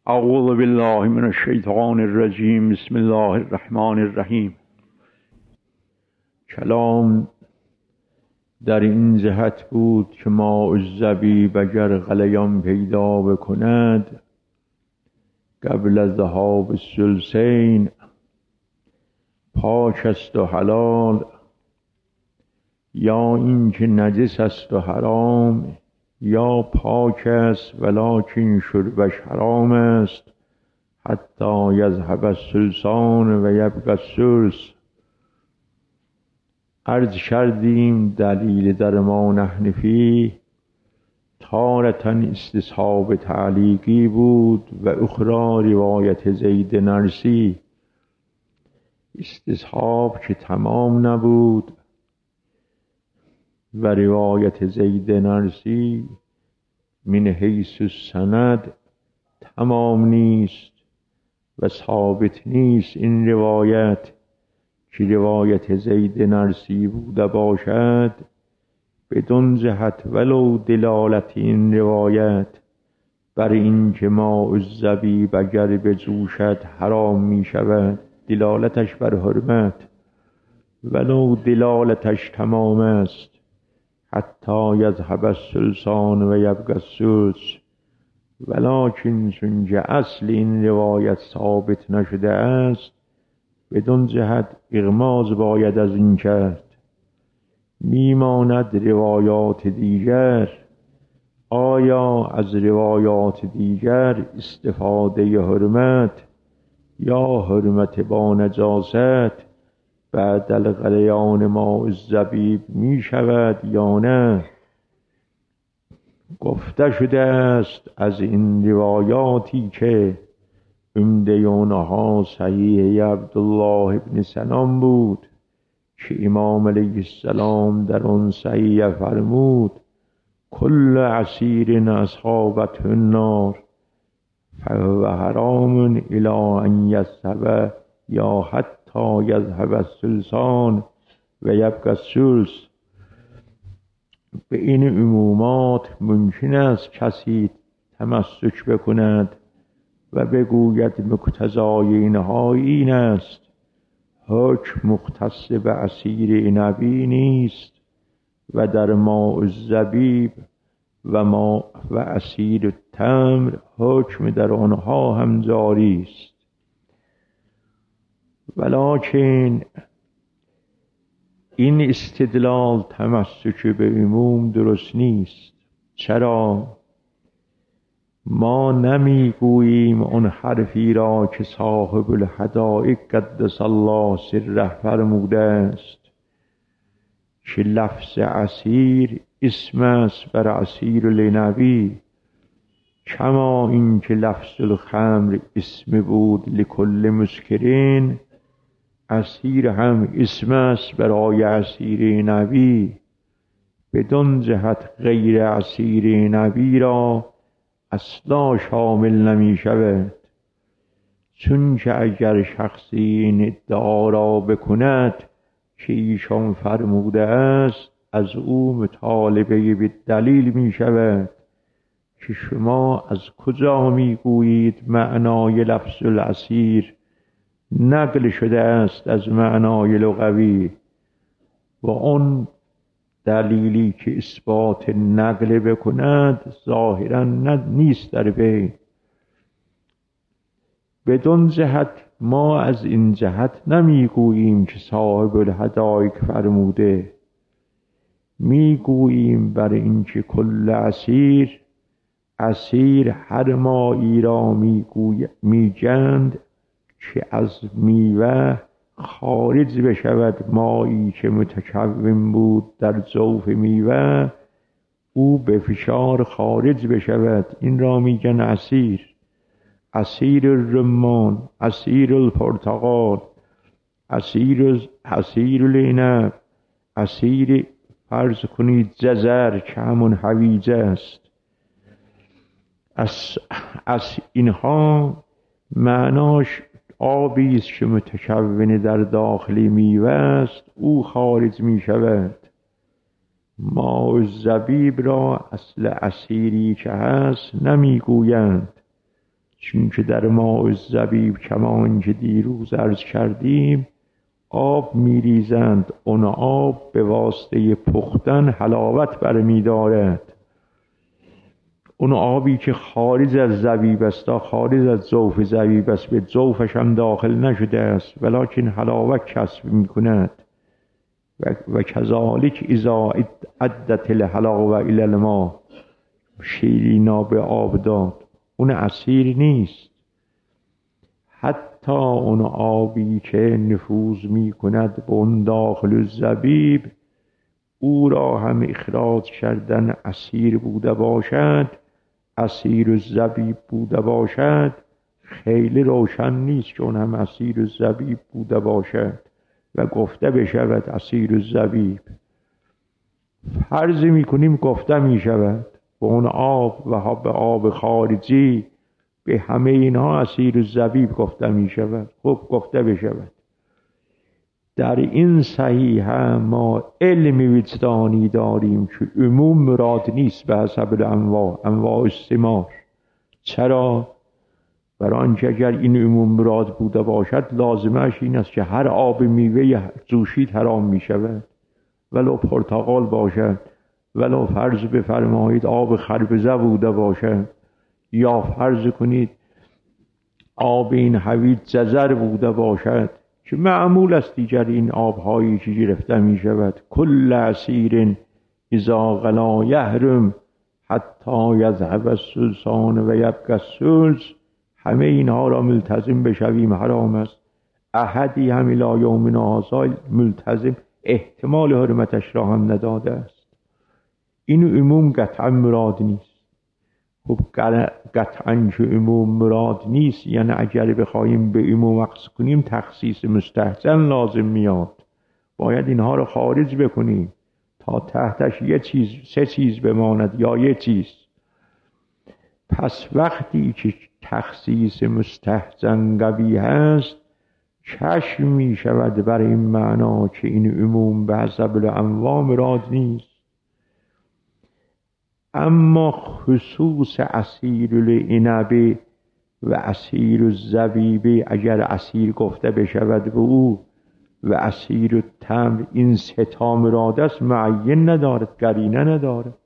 اعوذ بالله من الشیطان الرجیم. بسم الله الرحمن الرحیم. کلام در این جهت بود که ماء الزبیب اگر غلیان پیدا بکند قبل از ذهاب الثلثین پاک است و حلال، یا این که نجس است و حرام، یا پاک است ولکن شربش حرام است حتی یذهب الثلثان و یبقی الثلث. عرض کردیم دلیل در ما نحن فیه تارة استصحاب تعلیقی بود و اخرى روایت زید نرسی. استصحاب که تمام نبود و روایت زید نرسی من حیث السند تمام نیست و ثابت نیست. این روایت که روایت زید نرسی بوده باشد بدون جهت ولو دلالت این روایت بر این که ماء الزبیب اگر بجوشد حرام می شود، دلالتش بر حرمت ولو دلالتش تمام است، حتی یذهب الثلثان و یبقی الثلث، ولکن چون اصل این روایت ثابت نشده است بدون جهت اغماض باید از این کرد. میماند روایات دیگر. آیا از روایات دیگر استفاده حرمت یا حرمت با نجاست بعد الغلیان ماء الزبیب می شود یا نه؟ گفته شده است از این روایاتی که عمده اونها صحیح عبدالله ابن سلام بود که امام علیه السلام در آن صحیح فرمود کل عصیر اصحابته النار فهو حرام الی ان یذهب یا حتی یذهب الثلثان و یبقی الثلث. به این عمومات ممکن است کسی تمسک بکند و بگوید مقتضای اینها این است، حکم مختص به عصیر عنبی نیست و در ماء الزبیب و عصیر التمر حکم در آنها هم جاری است. ولکن این استدلال تمسک به عموم درست نیست. چرا؟ ما نمیگوییم اون حرفی را که صاحب الحدائق قدس الله سره فرموده است که لفظ عصیر اسم است بر عصیر العنبی، کما این که لفظ الخمر اسم بود لکل مسکرین، عصیر هم اسم است برای عصیر عنبی. بدون جهت غیر عصیر عنبی را اصلا شامل نمی شود، چون که اگر شخصی این ادعا را بکند که ایشان فرموده است از او مطالبه به دلیل می شود که شما از کجا می گویید معنای لفظ العصیر نقل شده است از معنای لغوی و اون دلیلی که اثبات نقل بکند ظاهرا نیست در بین. بدون جهت ما از این جهت نمیگوییم که صاحب الحدائق فرموده، میگوییم بر اینکه کل عصیر هر مایی را میگند که از میوه خارج بشود، مایی که متکون بود در جوف میوه او به فشار خارج بشود، این را میگن عصیر. عصیر الرمان، عصیر الپرتقال، عصیر العنب، عصیر فرض کنید جزر که همون هویجه است. از اینها معناش آبی است که متکون در داخل میوه است، او خارج می شود. ماء الزبیب را اصل عصیری که هست نمی گویند، چون که در ماء الزبیب کمان که دیروز عرض کردیم آب میریزند، اون آب به واسطه پختن حلاوت برمی دارد. اون آبی که خارج از زبیب است، خارج از جوف زبیب است، به جوفش هم داخل نشده است ولکن حلاوت کسب می کند. و کذالک اذا عدت الحلاوه الی الماء، شیرینا به آب داد، اون اسیر نیست. حتی اون آبی که نفوذ می کند به اون داخل الزبیب، او را هم اخراج کردن اسیر بوده باشد، اسیر الزبیب بوده باشد، خیلی روشن نیست که اون هم اسیر الزبیب بوده باشد و گفته بشود اسیر الزبیب. فرض میکنیم گفته میشود به اون آب و به آب خارجی، به همه اینها اسیر الزبیب گفته میشود. خب گفته بشود. در این صحیحه ما علم وجدانی داریم که عموم مراد نیست به حسب انواع الثمار. چرا؟ برای آنکه اگر این عموم مراد بوده باشد لازمش این است که هر آب میوه جوشید حرام میشود، ولو پرتقال باشد، ولو فرض بفرمایید آب خربزه بوده باشد، یا فرض کنید آب این حویج جزر بوده باشد که معمول است دیگر این آبهایی که گرفته می شود. کل عصیر اذا غلا یحرم حتی یذهب السلطان و یبقی السلس، همه اینها را ملتزم بشویم حرام است. احدی هم الی یومنا هذا ملتزم احتمال حرمتش را هم نداده است. این عموم قطعا مراد نیست. خب قطعا که عموم مراد نیست، یعنی اگر بخوایم به عموم عکس کنیم تخصیص مستحسن لازم میاد. باید اینها رو خارج بکنیم تا تحتش یه چیز، سه چیز بماند یا یه چیز. پس وقتی که تخصیص مستحسن قوی هست، چشم می شود بر این معنا که این عموم به حسب الانواع مراد نیست. اما خصوص اسیر العنب و اسیر الزبیب، اگر اسیر گفته بشود به او و اسیر التمر، این سه تا مراد است، معین ندارد، قرینه ندارد.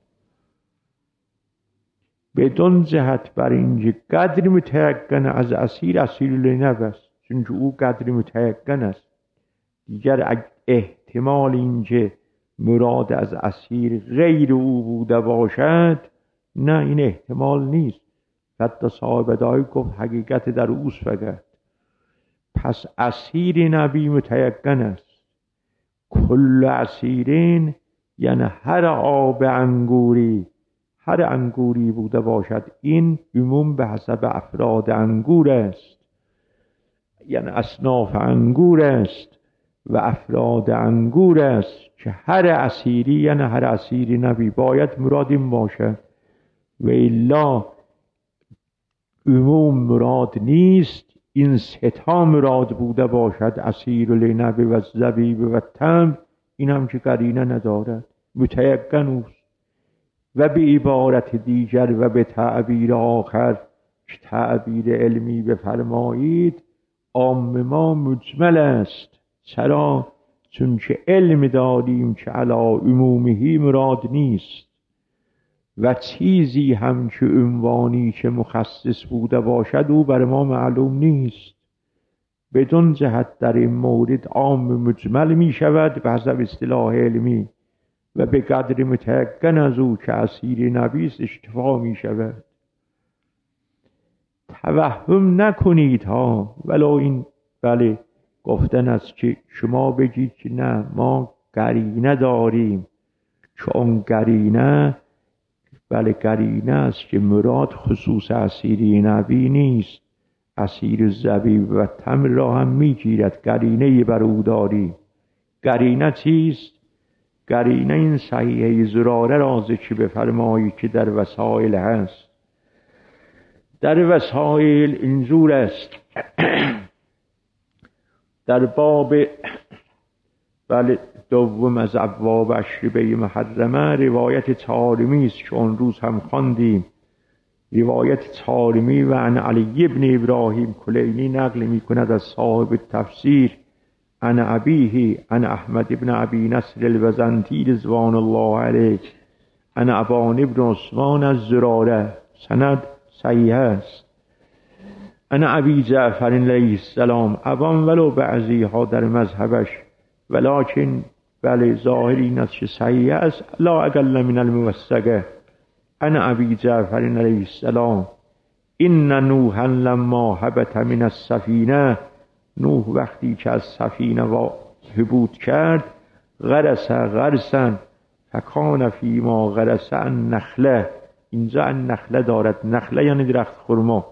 بدون جهت بر اینکه قدر متیقن از اسیر العنب است، چون او قدر متیقن است. دیگر احتمال اینکه مراد از اسیر غیر او بوده باشد، نه، این احتمال نیست. حتی صاحب دایی گفت حقیقت در اوست فقط. پس اسیر نبی متیقن است. کل اسیرین یعنی هر آب انگوری، هر انگوری بوده باشد. این عموم به حسب افراد انگور است، یعنی اصناف انگور است و افراد انگور است که هر اسیری، یعنی هر اسیری نبی باید مراد این باشد. و الا عموم مراد نیست. این ستا مراد بوده باشد، اسیر العنب و الزبیب و التمر، این هم که قرینه ندارد، متیقن اوست. و به عبارت دیگر و به تعبیر آخر که تعبیر علمی بفرمایید، عام ما مجمل است. چرا؟ چون که علم داریم که علی عمومه مراد نیست و چیزی هم که عنوانی که مخصص بوده باشد او بر ما معلوم نیست. بدون جهت در این مورد عام مجمل می شود به حسب اصطلاح علمی و به قدر متیقن از او که اسیر نبیست اکتفا می شود. توهم نکنید ها، ولو این بله گفتن است که شما بگید که نه ما قرینه داریم، که اون قرینه بله قرینه است که مراد خصوص اسیر نبی نیست، اسیر زبیب و تمر را هم میگیرد. قرینه بر او داری. قرینه چیست؟ قرینه این صحیحه زراره را ذکر بفرمایی که در وسائل هست. در وسائل اینجور است در باب بله دوم از ابواب اشربه محرمه، روایت طارمی است که اون روز هم خواندیم روایت طارمی و عن علی ابن ابراهیم کلینی نقل می کند از صاحب تفسیر عن ابیه عن احمد ابن ابی نصر البزنطی رضوان الله علیه عن ابان ابن عثمان از زراره، سند صحیح است. عن ابی جعفر علیه السلام، ابان ولو بعضی ها در مذهبش ولکن بله ظاهر این است که صحیح است، لا اقل من الموثقه. عن ابی جعفر علیه السلام این نوحا لما هبط من السفینه، نوح وقتی که از سفینه هبوط کرد، غرس غرسا فکان فیما غرس النخله، اینجا النخله دارد، نخله یعنی درخت خرما.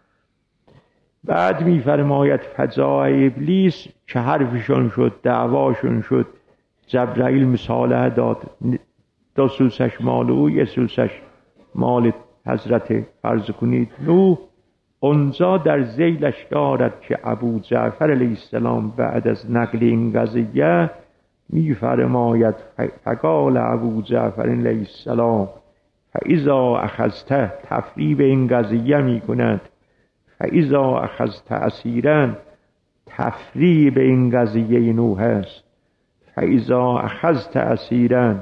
بعد میفرماید فجاء ابلیس، که حرفشون شد، دعواشون شد، جبرائیل مصالحه داد، 2 سوسش مال او، 1 سوسش مال حضرت فرض کنید نوح. اونجا در ذیلش دارد که ابو جعفر علیه السلام بعد از نقل این قضیه میفرماید فقال ابو جعفر علیه السلام فاذا اخذته، تفریب این قضیه میکند، فاذا اخذت اسیرا، تفریب این قضیه نوح است، فاذا اخذت اسیرا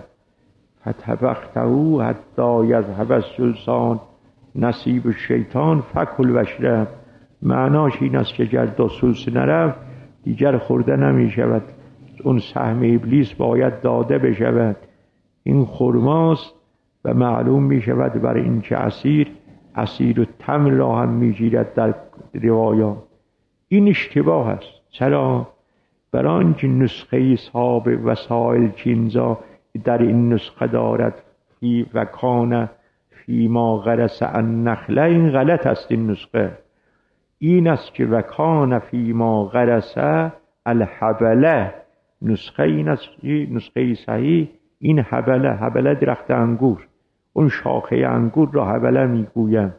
فتبخته حتی یذهب السلطان نصیب الشیطان فکل وشرب. معناش این است که گر 2 سوس نرفت دیگر خورده نمی شود، اون سهم ابلیس باید داده بشود. این خرماست و معلوم می شود برای این که اسیر و تمر را هم می گیرد در روایات. این اشتباه است. چرا؟ برای اینکه نسخه صاحب وسائل که اینجا در این نسخه دارد فی و کان فی ما غرس النخله، این غلط است. این نسخه این است که و کان فی ما غرس الحبله، نسخه این است، نسخه صحیح این حبله درخت انگور، اون شاخه انگور را حبله میگویند.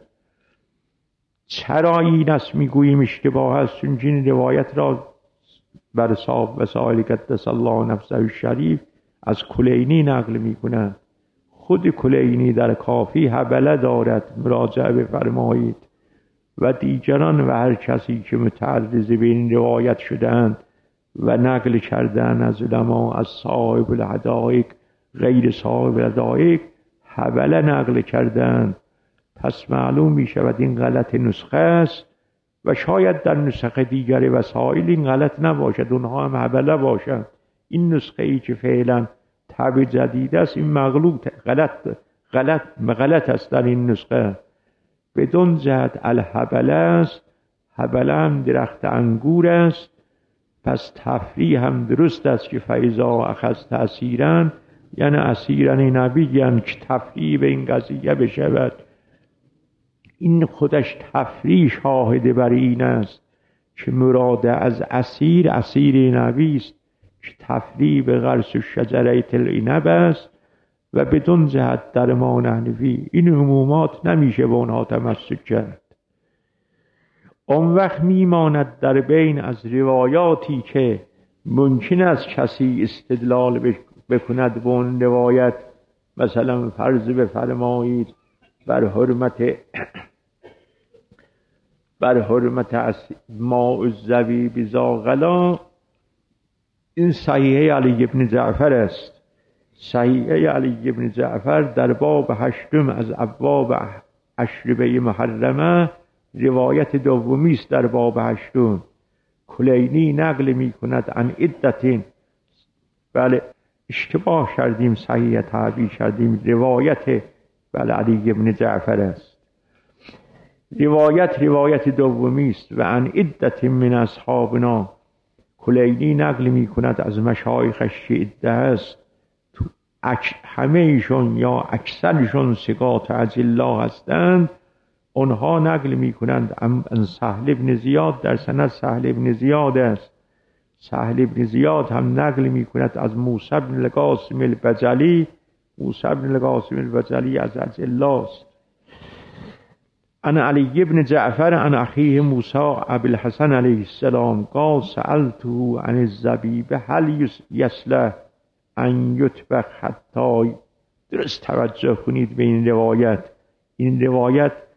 چرا این است میگوییم اشتباه است؟ چون این روایت را بر صاحب وسائل قدس الله نفسه الشریف از کلینی نقل میکنند. خود کلینی در کافی حبله دارد، مراجعه بفرمایید. و دیگران و هر کسی که متعرض به این روایت شدند و نقل کردن از علما، از صاحب الحدائق غیر صاحب الحدائق حبله نقل کردند. پس معلوم می شود این غلط نسخه است و شاید در نسخه دیگر وسائل این غلط نباشد، اونها هم حبله باشند. این نسخه ای که فعلا تبع جدید است این مغلوط غلط است در این نسخه. بدون جهت الحبله است، حبله هم درخت انگور است. پس تفریح هم درست است که فاذا اخذت اسیرا، یعنی اسیران نبی، یعنی که تفریح به این قضیه بشود. این خودش تفریح شاهد بر این است که مراد از اسیر نبی است که تفریح به غرس شجره العنب است و بدون جهت در ما نحنفی این عمومات نمیشه به اونها تمسک کرد. اون وقت میماند در بین از روایاتی که ممکن است کسی استدلال بکند به اون روایت، مثلا فرض بفرمایید بر حرمت ماء الزبیب ذا غلا، این صحیحه علی ابن جعفر است. صحیحه علی ابن جعفر در باب 8 از ابواب اشربه محرمه، روایت دومی است در باب 8. کلینی نقل می کند عن عدتین، بله اشتباه کردیم، صحیح تعبیر کردیم، روایت بله علی ابن جعفر است. روایت دومی است. و عن عدت من اصحابنا، کلینی نقل می کند از مشایخش که عده است، همه ایشون یا اکثرشون ثقات اجلا هستند. اونها نقل می کنند ان سهل ابن زیاد، در سند سهل ابن زیاد است. سهل ابن زیاد هم نقل می کند از موسی بن القاسم البجلی، موسی بن القاسم البجلی از اجلا است. عن علی ابن جعفر عن اخیه موسی ابی الحسن علیه السلام قال سألته عن الزبیب هل یصلح ان یطبخ حتی، درست توجه کنید به این روایت. این روایت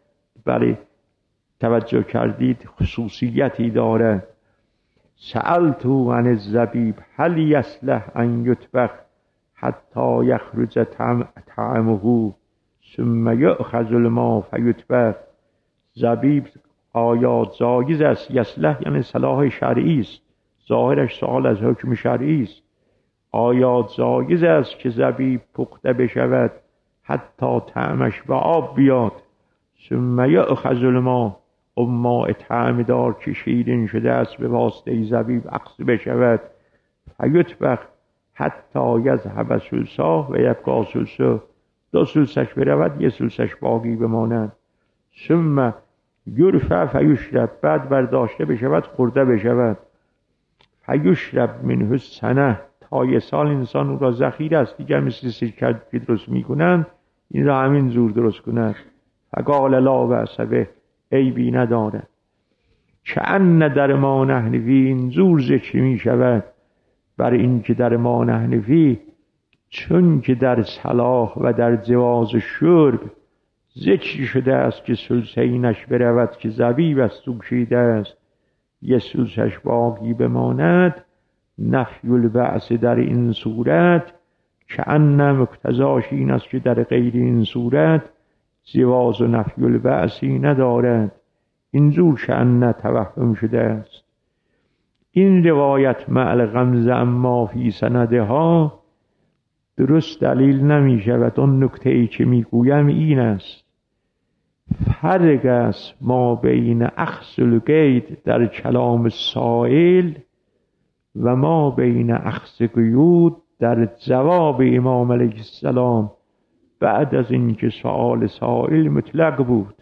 برای توجه کردید خصوصیتی داره. سألتو عن الزبیب هل یصلح ان یطبخ حتی یخرج طعمه ثم یأخذ الماء فیطبخ. زبیب آیا جایز است؟ یصلح یعنی صلاح شرعی است، ظاهرش سوال از حکم شرعی است. آیا جایز است که زبیب پخته بشود حتی طعمش به آب بیاد؟ ثم یأخذ الماء، ماء طعم دار که شیرین شده است به واسطه زبیب اخذ بشود، فیطبخ حتی یذهب سلساه و یبقی سلسه، 2 سلسش برود 1 سلسش باقی بماند. ثم یرفع فیشرب، بعد برداشته بشود خورده بشود. فیشرب منه السنه، تا 1 سال انسان او را ذخیره است، دیگر مثل سرکه که درست میکنند این را همین زور درست کند. فقال لا بأس به، عیبی ندارد. کأن در ما نحن فی، این زور ذکر می شود بر این که در ما نحن فی، چون که در صلاح و در جواز شرب ذکر شده است که سلسینش برود که زبیب از تو کشیده است 1 سلسش باقی بماند. نفی البعث در این صورت کأن مقتضاش این است که در غیر این صورت جواز و نفی البعثی ندارد. این زور کأن توهم شده است. این روایت مع الغمز اما فی سندها درست دلیل نمی شود. اون نکته ای که می گویم این است: فرق است ما بین اخذ القید در کلام سائل و ما بین اخذ قیود در جواب امام علیه السلام بعد از اینکه سؤال سائل مطلق بود.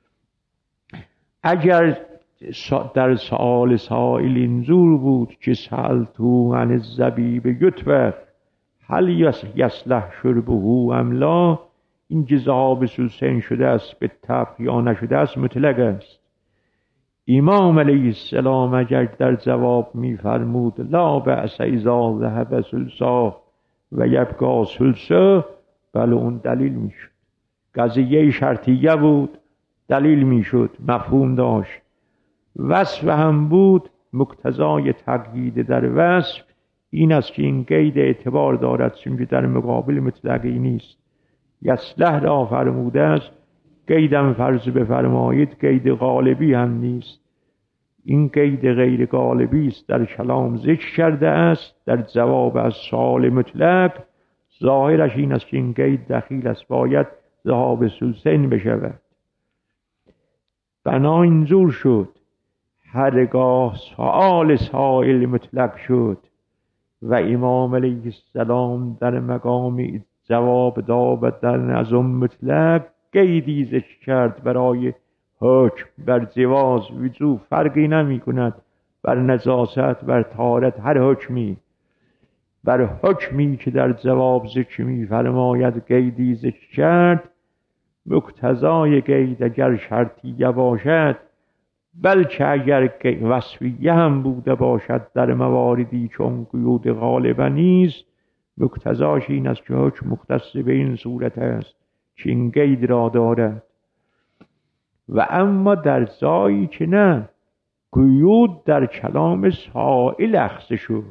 اگر در سؤال سائل اینجور بود که سألتو عن الزبیب یطبخ هل یصلح شربه ام لا، این که ذهاب سلسین شده است به طبخ یا نشده است مطلق است. امام علیه السلام اگر در جواب می‌فرمود لا بأس اذا ذهب سلساه و یبقی سلسه، بله اون دلیل میشد. قضیه شرطیه بود، دلیل میشد، مفهوم داشت. وصف هم بود، مقتضای تقیید در وصف این است که این قید اعتبار دارد چون که در مقابل مطلقی نیست. یصلح را فرموده است، قیدم فرض بفرمایید قید غالبی هم نیست. این قید غیر غالبی است در کلام ذکر کرده است در جواب از سؤال مطلق. ظاهرش این است که این قید دخیل است، باید ذهاب سلسین بشود. بنا اینجور شد هرگاه سؤال سائل مطلق شد و امام علیه السلام در مقام جواب داد و در نظم مطلق قیدی ذکر کرد برای حکم بر جواز وجوب، فرقی نمی کند بر نجاست بر طهارت، هر حکمی بر حکمی که در جواب ذکر می فرماید قیدی ذکر کرد، مقتضای قید اگر شرطیه باشد بلکه اگر وصفیه هم بوده باشد در مواردی چون قیود غالبا نیست، مقتضاش این است که حکم مختص به این صورت است که این قید را دارد. و اما در جایی که نه، قیود در کلام سائل اخذ شد،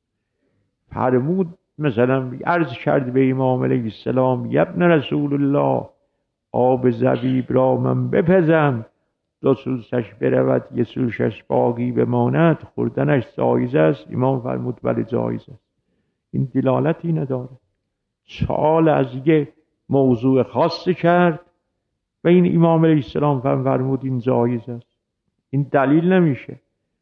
فرمود مثلا عرض کرد به امام علیه السلام ابن رسول الله آب زبیب را من بپزم 2 سلسش برود 1 سلسش باقی بماند، خوردنش جایز است؟ امام فرمود بله جایز است. این دلالتی نداره. سوال از یه موضوع خاصی کرد و این امام علیه السلام فرمود این جایز است. این دلیل نمیشه.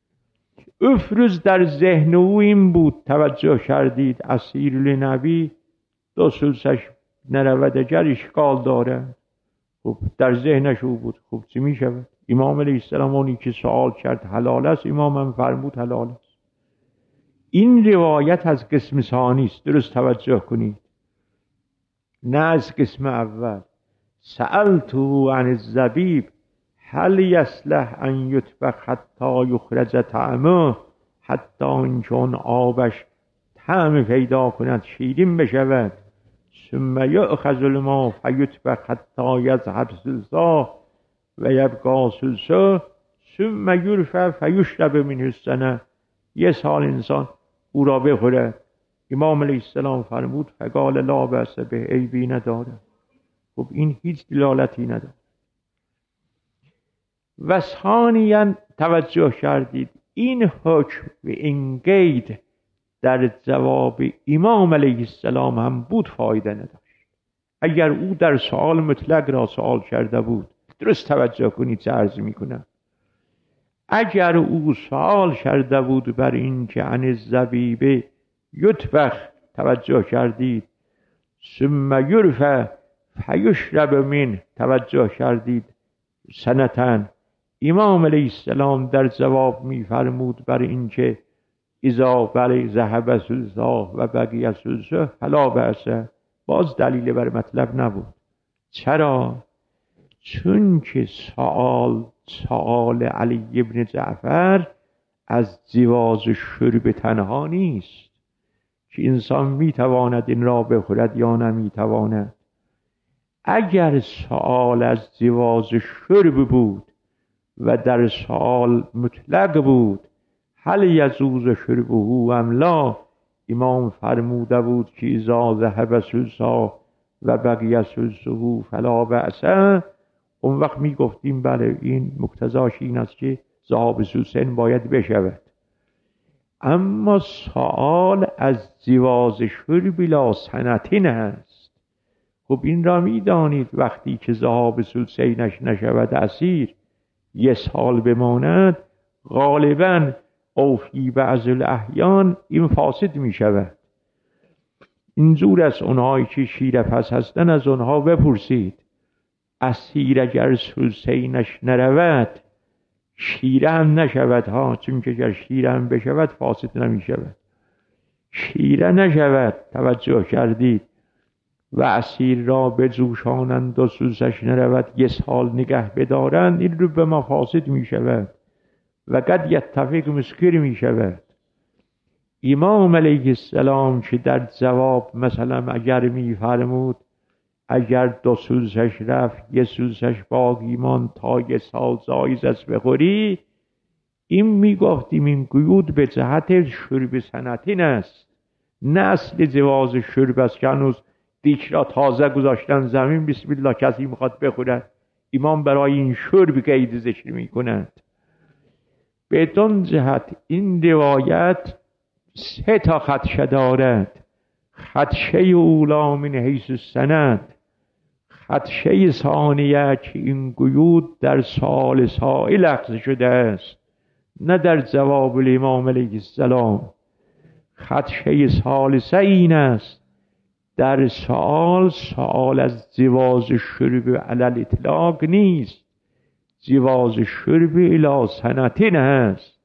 افروز در ذهن او این بود، توجه کردید اسیر لنبی 2 سلسش نرود اگر اشکال داره. خب در ذهنش او بود، خب چی می شود؟ امام علیه السلام اونی که سوال کرد حلال است، امام هم فرمود حلال است. این روایت از قسم ثانی است، درست توجه کنید، نه از قسم اول. سألتو عن الزبیب هل یصلح ان یطبخ حتی یخرج طعمه، حتی اینکه اون آبش طعم پیدا کند، شیرین بشود. ثم یأخذ الماء فیطبخ حتی یذهب سلساه، و یبقا ثلثه ثم یرفع فیشرب منه السنه. یه سال انسان او را بخوره. امام علیه السلام فرمود فقال لا بأس به، عیبی نداره. خب این هیچ دلالتی نداره. و ثانیاً توجه کردید این حکم و این قید در جواب امام علیه السلام هم بود فایده نداشت. اگر او در سوال مطلق را سوال کرده بود، درست توجه کنید چه عرض میکنم، اگر او سوال کرده بود بر این که عن الزبیب یطبخ، توجه کردید، ثم یرفع فیشرب من، توجه کردید، سنتن، امام علیه السلام در جواب میفرمود بر این که اذا بلی ذهب ثلثا و بقی ثلثه فلا بأس، باز دلیل بر مطلب نبود. چرا؟ چون که سوال علی بن جعفر از جواز شرب تنها نیست که انسان میتواند این را بخورد یا نمیتواند. اگر سوال از جواز شرب بود و در سوال مطلق بود هل یجوز شربه ام لا، امام فرموده بود که اذا ذهب ثلثا و بقی ثلثه فلا بأس، اون وقت می گفتیم بله این مقتضاش این است که ذهاب ثلثین باید بشود. اما سوال از جواز شرب لا سنتین هست. خب این را می دانید وقتی که ذهاب ثلثینش نشود اسیر، یه سال بماند، غالباً او فی بعض الاحیان این فاسد می شود. اینجور از اونهایی که شیر پس هستن از اونها بپرسید، اسیر اگر ثلثینش نرود شیره هم نشود ها، چون که اگر شیره هم بشود فاسد نمی شود. شیره نشود، توجه کردید، و اسیر را بجوشانند و ثلثش نرود یه سال نگه بدارند، این رو به مفاسد می شود و قد یتفق مسکر می شود. امام علیه السلام که در جواب مثلا اگر می فرمود اگر 2 ثلثش رفت 1 ثلثش باقی ماند تا 1 سال جایز است بخوری، این می گفتیم این قیود به جهت شرب سنتین است، نه اصل جواز شرب است که هنوز دیک را تازه گذاشتن زمین بسم الله کسی میخواد بخورد. امام برای این شرب قید ذکر می کند. بدون جهت این روایت 3 تا خدشه دارد. خدشه اولا من حیث السند، خدشه ثانیه که این قیود در سال سائل اخذ شده است نه در جواب امام علیه السلام. خدشه ثالثه این است در سوال از جواز شرب علی الاطلاق نیست، جواز شرب الی سنتین هست.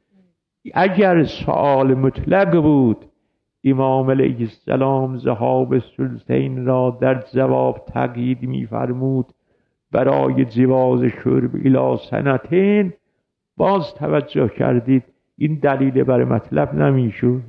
اگر سوال مطلق بود امام علیه السلام ذهاب ثلثین را در جواب تقیید می فرمود برای جواز شرب الی سنتین، باز توجه کردید این دلیل بر مطلب نمی شد.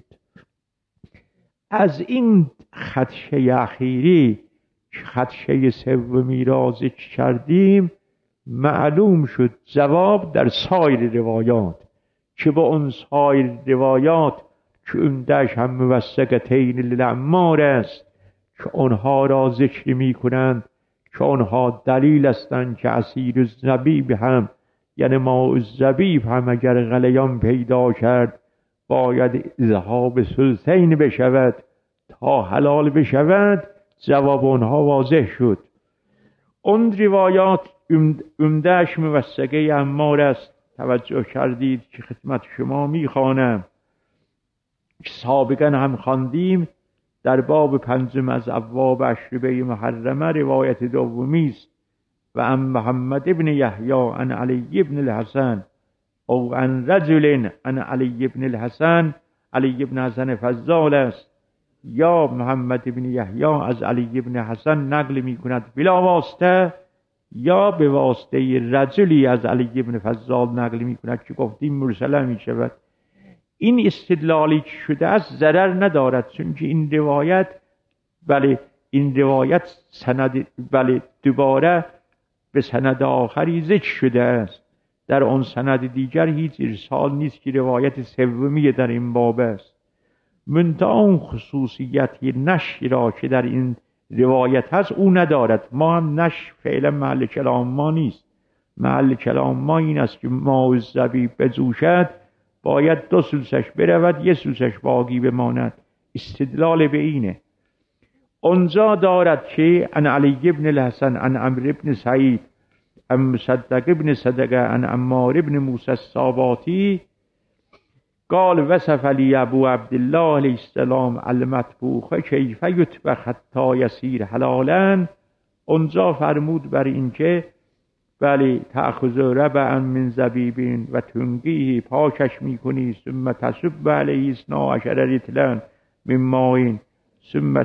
از این خدشه اخیری خدشه سومی را ذکر کردیم معلوم شد جواب در سایر روایات که با اون سایر روایات که عمده‌اش هم موثقتین للعمار است که آنها را ذکر می کنند که آنها دلیل هستند که عصیر الزبیب هم یعنی ماء الزبیب هم اگر غلیان پیدا کرد باید ذهاب ثلثین بشود تا حلال بشود. جواب آنها واضح شد. اون روایات عمده‌اش موثقه عمار است. توجه کردید که خدمت شما میخوانم سابقا هم خواندیم در باب 5 از ابواب اشربه محرمه، روایت دومی است و عن محمد ابن یحیی عن علی ابن الحسن او عن رجل عن علی ابن الحسن، علی ابن حسن فضال است، یا محمد ابن یحیی از علی ابن حسن نقل می کند بلا واسطه یا به واسطه رجلی از علی ابن فضال نقل می کند که گفتیم مرسله می شود. این استدلالی که شده است ضرر ندارد، چون که این روایت این روایت سند دوباره به سند آخری ذکر شده است. در آن سند دیگر هیچ ارسال نیست که روایت سومی در این باب است. منتها اون خصوصیتی نشر را که در این روایت هست او ندارد. ما هم نشر فعلا محل کلام ما نیست. محل کلام ما این است که ماء الزبیب بجوشد باید 2 سلسش برود 1 سلسش باقی بماند. استدلال به اینه. اونجا دارد که عن علی بن الحسن عن عمرو بن سعید عن مصدق بن صدقه عن عمار بن موسی الساباتی قال وصف لی ابو عبدالله علیه السلام المطبوخ کیف یطبخ حتی یصیر حلالا. اونجا فرمود بر اینکه بله تأخذ ربعا من زبیبین و تنقیه پاکش میکنی ثم تصب علیه 12 رطلا من ماء ثم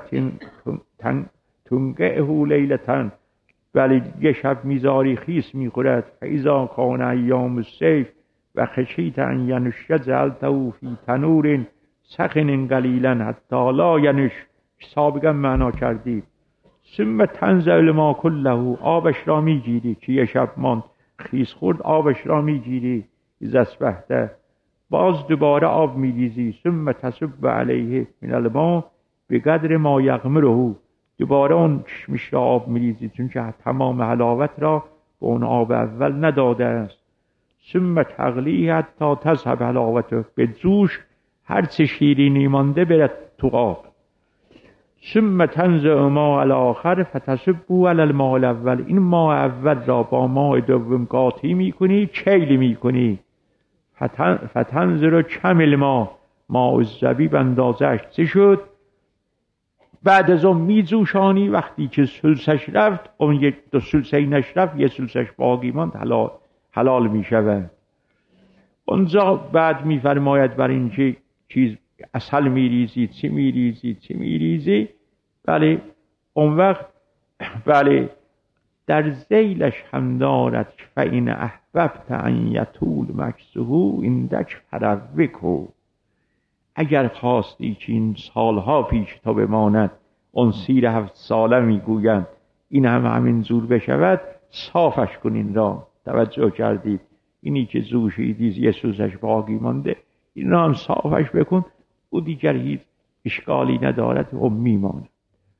تنقعه لیلة. بله 1 شب میذاری خیس میخورد. فاذا کان ایام الصیف و خشیت ان ینش جعلته فی تنور سخن قلیلا حتی لا ینش. سابقا معنا کردی. ثم تنزع الماء كله آبش را میگیری که 1 شب ماند خیس خورد آبش را میگیری اذا اصبحت باز دوباره آب میریزی. ثم تصب علیه من الماء بقدر ما یغمره دوباره اون چشمش را آب میریزی چون که تمام حلاوت را به اون آب اول نداده است. ثم تغلیه حتی تذهب حلاوته به جوش هرچه شیرینی مانده برد تو آب. ثم تنزع ماء الاخر فتصبه علی الماء الاول. این ماء اول را با ماء دوم قاطی میکنی کیل میکنی. فتنظر کم الماء ماء الزبیب اندازش چه شد. بعد از اون میجوشانی وقتی که سلسش رفت اون 2 سلسه نشرفت 1 سلسش باقی ماند حلال میشود. اونجا بعد میفرماید بر این که چیز عسل میریزی چی میریزی بله اون وقت بله در ذیلش هم دارد فإن احببت ان یطول مکثه عندک فروکه. اگر خواستی که این سالها پیش تا بماند اون سیر 7 ساله میگویند این همین زور بشود صافش کنین را. توجه کردید اینی که زوشیدی 1 سوزش باقی مانده این را هم صافش بکن او دیگر هیچ اشکالی ندارد و میماند.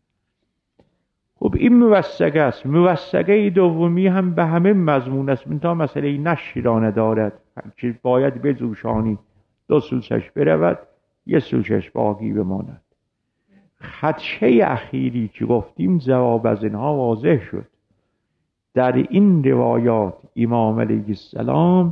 خب این موثقه است. موثقه دومی هم به همه مضمون است منتها مسئله نشر را ندارد که باید بجوشانی 2 سوزش برود 1 سوزش باقی بماند. خدشه اخیری که گفتیم جواب از اینها واضح شد. در این روایات امام علیه السلام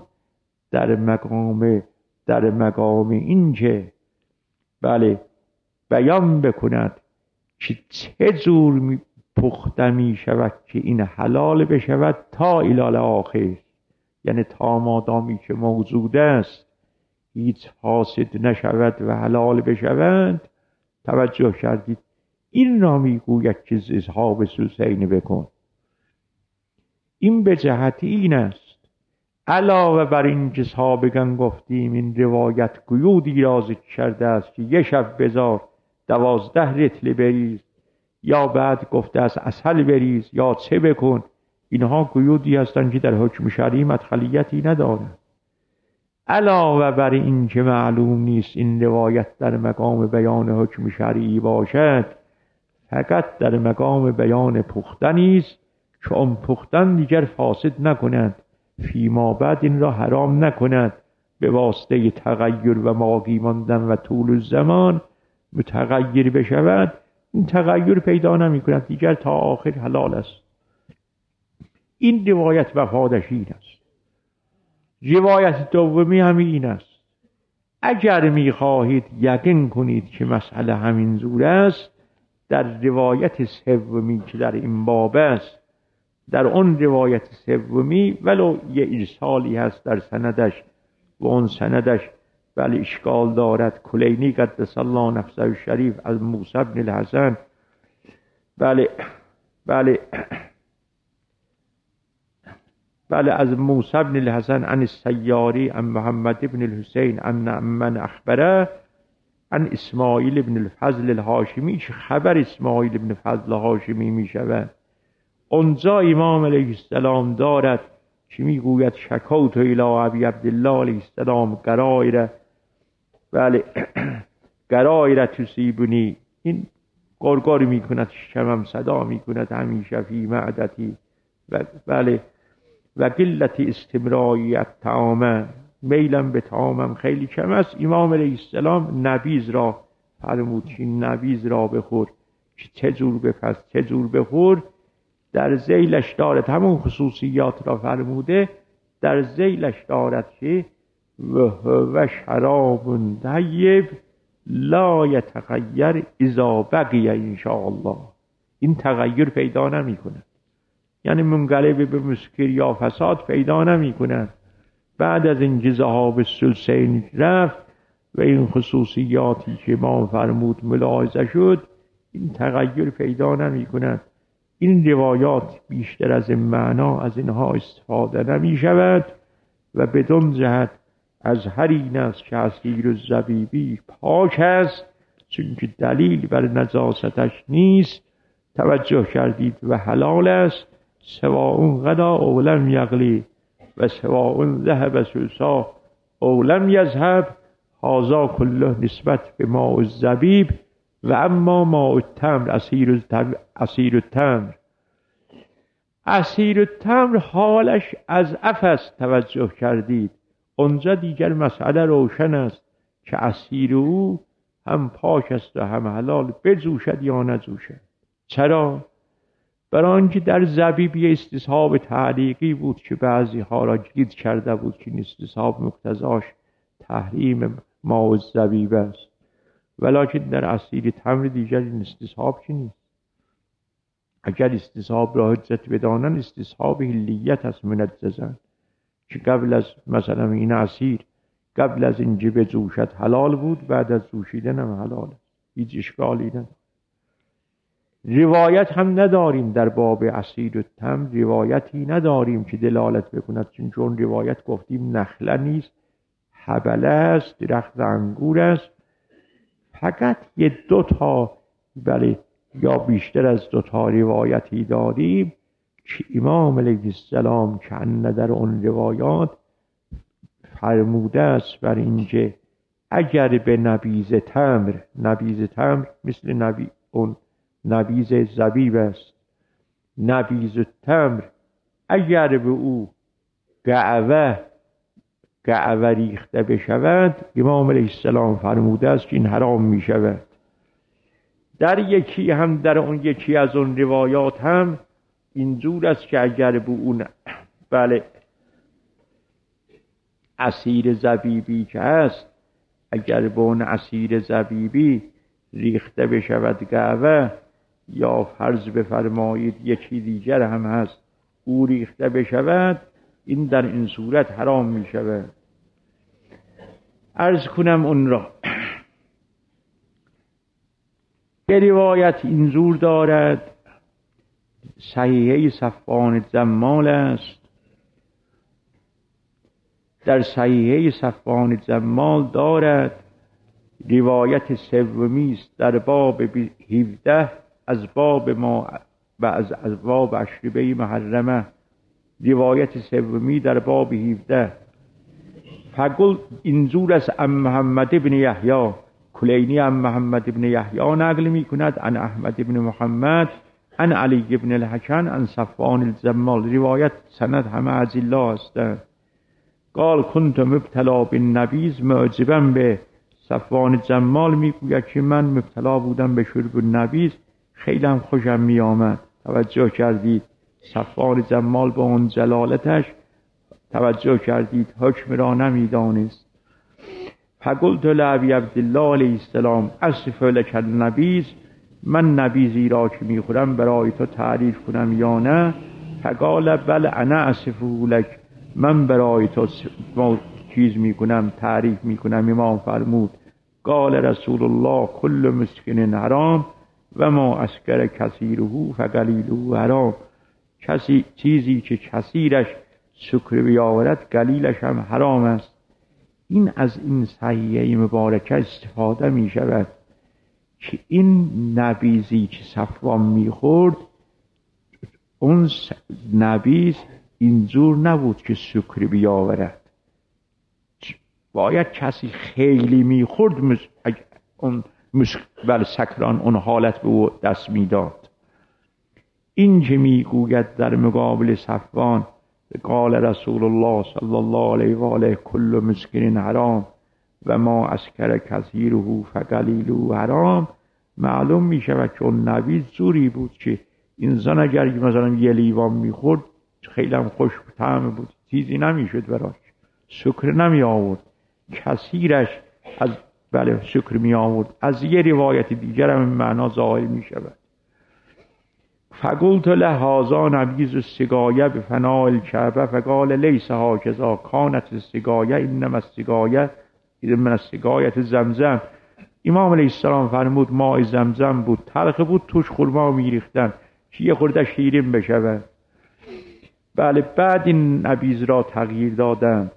در مقام اینکه بله بیان بکند که چه جور پخته می شود که این حلال بشود تا الی آخر، یعنی تا مادامی که موجود است هیچ فاسد نشود و حلال بشوند. توجه کردید این را میگوید که اصحاب سلسین بکن. این به جهت این است علاوه بر این که سابقا گفتیم این روایت قیودی را ذکر کرده است که 1 شب بذار 12 رطل بریز یا بعد گفته است عسل بریز یا چه بکن. اینها قیودی هستند که در حکم شرعی مدخلیتی ندارند. علاوه بر این که معلوم نیست این روایت در مقام بیان حکم شرعی باشد فقط در مقام بیان پختنی است که آن پختن دیگر فاسد نکند فیما بعد این را حرام نکند به واسطه تغییر و باقی ماندن و طول الزمان متغیر بشود. این تغییر پیدا نمی کند دیگر تا آخر حلال است. این روایت مفادش این است. روایت دومی هم این است. اگر می خواهید یقین کنید که مسئله همین زور است در روایت سومی که در این باب است در اون روایت سومی ولو 1 ارسالی هست در سندش و اون سندش بله اشکال دارد. کلینی قدس الله نفسه الشریف از موسی بن الحسن بله از موسی بن الحسن عن السیاری عن محمد بن الحسین عن من اخبره عن اسماعیل بن الفضل الهاشمی. خبر اسماعیل بن فضل الهاشمی می شود اونجا امام علیه السلام دارد که میگوید شکوت الی ابی عبدالله علیه السلام گرایره، بله گرایره تصیبنی، این گرگاری میکند، شمم صدا میکند همیشه فی معدتی، و بله و قلت استمرایی الطعام، میلم به طعامم خیلی کم است. امام علیه السلام نبیذ را فرمود که نبیذ را بخور، که چه جور بپز چه جور بخور. در ذیلش دارد همون خصوصیات را فرموده، در ذیلش دارد که و شراب طیب لا یتغیر اذا بقی ان شاء الله، این تغییر پیدا نمی کند، یعنی منقلب به مسکر یا فساد پیدا نمی کند. بعد از این ذهاب الثلثین رفت و این خصوصیاتی که ما فرمود ملاحظه شد، این تغییر پیدا نمی کند. این روایات بیشتر از این معنا از اینها استفاده نمی شود و بدون جهت از هر این است که عصیر الزبیبی پاک است، چون که دلیل بر نجاستش نیست، توجه کردید، و حلال است، سواء غدا او لم یغلی و سواء ذهب ثلثا او لم یذهب، هذا کله نسبت به ماء الزبیب. و اما ماء التمر عصیر التمر، عصیر التمر حالش از است، توجه کردید. اونجا دیگر مسئله روشن است که عصیر او هم پاک است و هم حلال، بجوشد یا نجوشد. چرا؟ برای آنکه در زبیب یه استصحاب تعلیقی بود که بعضی ها را گید کرده بود که استصحاب مقتضاش تحریم ماء الزبیب است، ولکن در عصیر تمر دیگر این استصحاب که نیست. اگر استصحاب را حجت بدانن، استصحاب حلیت است منجزن، که قبل از مثلا این عصیر قبل از اینکه بجوشد حلال بود، بعد از جوشیدن هم حلال، هیچ اشکالی نداره. روایت هم نداریم در باب عصیر التمر، روایتی نداریم که دلالت بکند، چون روایت گفتیم نخله نیست، حبله است، درخت انگور است. فقط یه دوتا، بله یا بیشتر از دوتا روایتی داریم که امام علیه السلام که در اون روایات فرموده است بر اینکه اگر به نبیذ تمر مثل اون نبیذ زبیب است، نبیذ تمر اگر به او قعوه ریخته بشود، امام علیه السلام فرموده است که این حرام می شود. در اون یکی از اون روایات هم اینجور است که اگر به اون بله عصیر زبیبی که هست، اگر به اون عصیر زبیبی ریخته بشود قهوه، یا فرض بفرمایید یکی دیگر هم هست او ریخته بشود، این در این صورت حرام می شود. عرض کنم اون را که روایت اینجور دارد، صحیحه صفوان زمال است. در صحیحه صفوان زمال دارد روایت سومی است در باب 17 از باب ما و از باب اشربه محرمه، روایت سومی در باب 17 فقل اینجور است: ام محمد ابن یحیی، کلینی ام محمد ابن یحیی نقل می کند عن احمد ابن محمد عن علی ابن الحکن عن صفوان الزمال، روایت سند همه از الله است. قال كنت مبتلا بالنبیذ معجبا به، صفوان جمال میگوید که من مبتلا بودم به شرب النبیذ، خیلی هم خوشم می آمد. توجه کردید صفوان جمال با اون جلالتش، توجه کردید حکم را نمیدانست. فقلت لابی عبدالله علیه السلام اصف لک النبیذ، من نبیذی را که میخورم برای تو تعریف کنم یا نه؟ فقال بل انا اصفه لک، من برای تو چیز میکنم، تعریف میکنم. امام فرمود: قال رسول الله کل مسکن حرام و ما اسکر کثیره فقلیله حرام، چیزی که کثیرش سکر بیاورد قلیلش هم حرام است. این از این صحیحه مبارکه استفاده می شود که این نبیذی که صفوان میخورد، اون نبیذ اینجور نبود که سکر بیاورد، باید کسی خیلی میخورد اون سکران اون حالت به او دست میداد. این که میگوید در مقابل صفوان قال رسول الله صلی الله علیه و آله کل مسکر حرام و ما اسکر کثیره فقلیله حرام، معلوم میشه که اون نبیذ زوری بود که انسان اگر مثلا یه لیوان میخورد خیلی هم خوش طعم بود، چیزی نمیشد براش، سکر نمی آورد، کثیرش از سکر می آورد. از یه روایت دیگر هم معنا ظاهر می شود. فقلت له هذا نبیذ السقایه بفناء الکعبه فقال لیس هکذا کانت السقایه انما السقایه من السقایه زمزم. امام علیه السلام فرمود ماء زمزم بود، تلخ بود، توش خرما میریختن که یه خورده شیرین بشود. بله، بعد این نبیذ را تغییر دادن.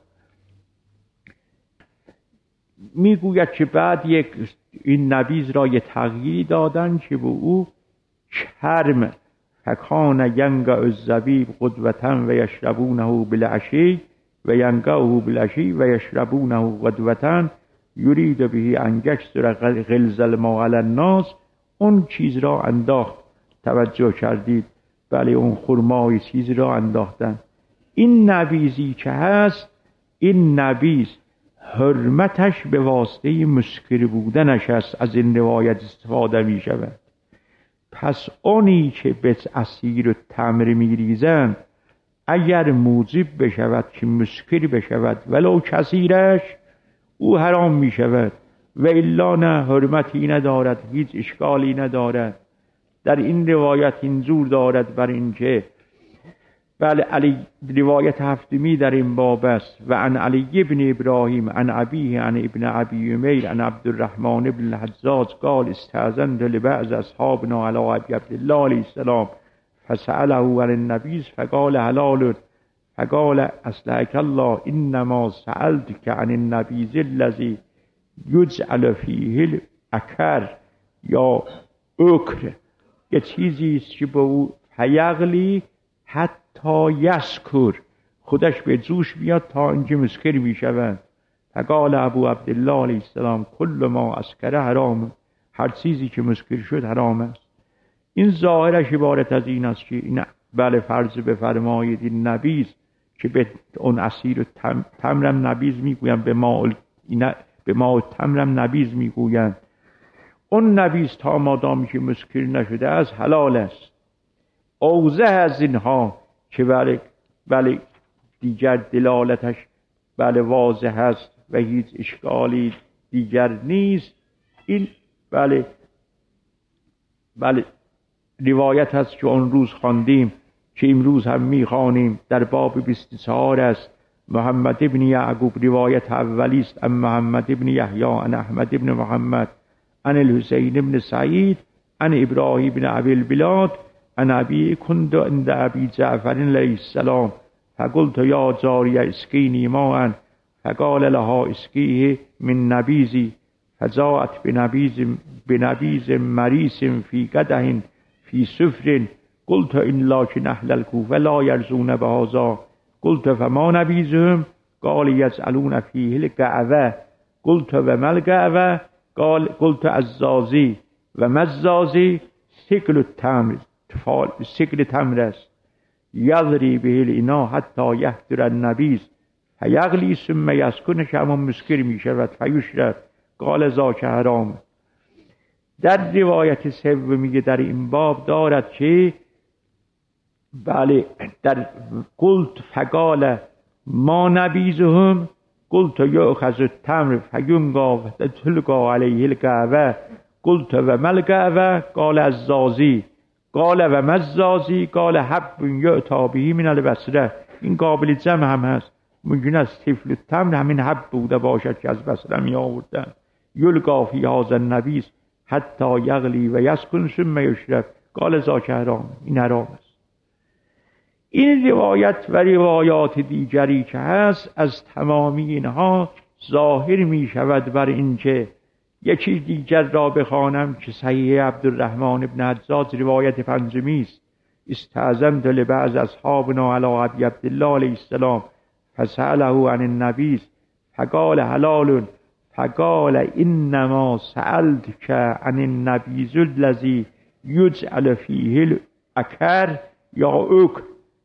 میگوید که بعد این نبیذ را یه تغییری دادن که به او کرم فکان ینگع الزبیب قدوة و یشربونه بالعشی و ینگعه بالعشی و یشربونه قدوة یرید به ان یکسر غلظ الماء علی الناس. اون چیز را انداخت، توجه کردید؟ بله، اون خرمای چیز را انداختن. این نبیذی که هست، این نبیذ حرمتش به واسطه مسکر بودنش است، از این روایت استفاده می شود. پس اونی که به عصیر و تمر می ریزند اگر موجب بشود که مسکر بشود ولو کثیرش، او حرام می شود، و الا نه، حرمتی ندارد، هیچ اشکالی ندارد. در این روایت اینجور دارد بر اینکه بله علی روایت هفتمی در این باب است و عن علی ابن ابراهیم عن ابیه عن ابن ابی امیر عن عبدالرحمن بن الحجاج قال استأذنت لبعض اصحابنا علی ابی عبدالله علیه السلام فسأله عن النبیذ فقال حلال فقال اصلحك الله انما سألتك عن النبیذ الذی یجعل فیه الاکر یا اکر، یه چیزی است که به او فیغلی حتی یسکر، خودش به جوش بیاد تا اینکه مسکر می شود. فقال ابو عبدالله علیه السلام کل ما اسکر حرام، هر چیزی که مسکر شد حرام است. این ظاهرش عبارت از این است که این بله فرض بفرمایید این نبیذ که به اون عصیر تمرم نبیذ میگویند، به ما تمرم نبیذ میگویند، اون نبیذ تا مادامی که مسکر نشده از حلال است. اوضح از اینها که بله دیگر دلالتش بله واضح است و هیچ اشکالی دیگر نیست. این بله روایت هست که اون روز خواندیم که امروز هم میخوانیم، در باب 24 است. محمد ابن یعقوب روایت اولی است، ام محمد ابن یحیی عن احمد ابن محمد عن الحسین ابن سعید عن ابراهیم ابن ابی البلاد عن ابی كنت عند ابی جعفر علیه السلام فقلت یا جاریه اسقینی ماء فقال لها اسقیه من نبیذی فجاءت بنبیذ مریس فی قدح فی سفر قلت ان لکن اهل الکوفه لا یرضون بهذا قلت فما نبیذهم قال یجعلون فیه القعوه قلت و ما القعوه قلت الزازی و ما الزازی سکل التمر، سکل تمر است، یضری به الاناء حتی یحضر النبیذ فیغلی ثم یسکن، همون مسکر می شود فیشرب قال ذاک حرام. در روایت سومی در این باب دارد که بله در قلت فقال ما نبیذهم قلت یؤخذ التمر فینقا تلقا علیه القهوه قلت و ما القهوه قال الزازی قال و ما الزازی قال حب یؤتی به من البصره. این قابل جمع هم هست، ممکن است طفل التمر همین حب بوده باشد که از بصره می آوردن. یلقا فی هذا النبیذ حتی یغلی و یسکن ثم یشرب قال ذاک حرام. این حرام است. این روایت و روایات دیگری که هست از تمامی اینها ظاهر می شود بر اینکه یکی دیگر را بخوانم که صحیح عبدالرحمن ابن حجاج روایت پنجمی است. استأذنت لبعض اصحابنا علی ابی عبدالله علیه السلام فسأله عن النبی فقال حلال فقال انما سألتك عن النبیذ الذی یجعل فیه الاکر یا اوک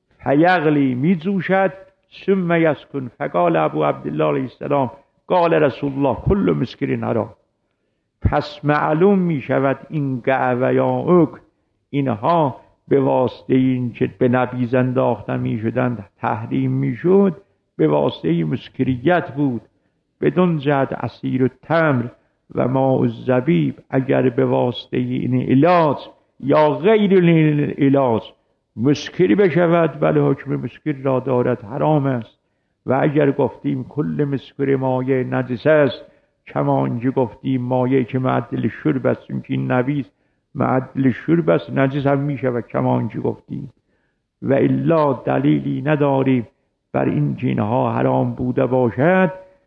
فیغلی میجوشد ثم یسکن فقال ابو عبدالله علیه السلام قال رسول الله کل مسکر حرام. پس معلوم می شود این قهوه یا اوک اینها به واسطه این که به نبیذ انداخته می شدند تحریم می شد به واسطه مسکریت بود. بدون جهت عصیر التمر و ماء الزبیب اگر به واسطه این علاج یا غیر این علاج مسکری بشود ولی حکم مسکر را دارد حرام است. و اگر گفتیم کل مسکر مایه نجس است کما اینجا گفتیم مایه که معدل شرب است چون که این نبیذ معدل شرب است نجس هم می شود کما اینجا گفتیم. و الا دلیلی نداریم بر این که اینها حرام بوده باشد.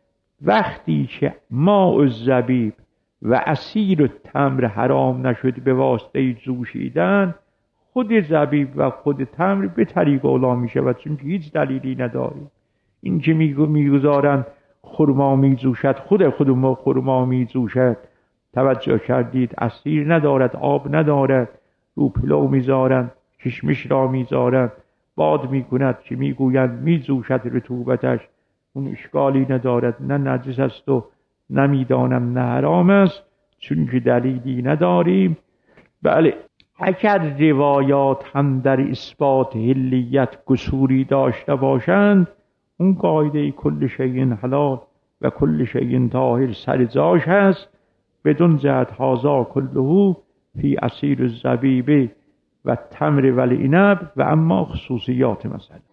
وقتی که ماء الزبیب و عصیر التمر حرام نشد به واسطه جوشیدن خود زبیب و خود تمر به طریق اولا می شود چون که هیچ دلیلی نداریم. این که میگذارن خرما میجوشد خود خرما میجوشد توجه کردید عصیر ندارد آب ندارد رو پلو میذارن کشمش را میذارن باد میکند که میگویند میجوشد رطوبتش اون اشکالی ندارد نه نجس است و نمیدانم نه حرام است چون که دلیلی نداریم. بله اگر روایات هم در اثبات حلیت قصوری داشته باشند اون قاعده کل شیء حلال و کل شیء طاهر سر جاش هست. بدون جهت هذا کله فی عصیر الزبیب و تمر و العنب و اما خصوصیات مسئله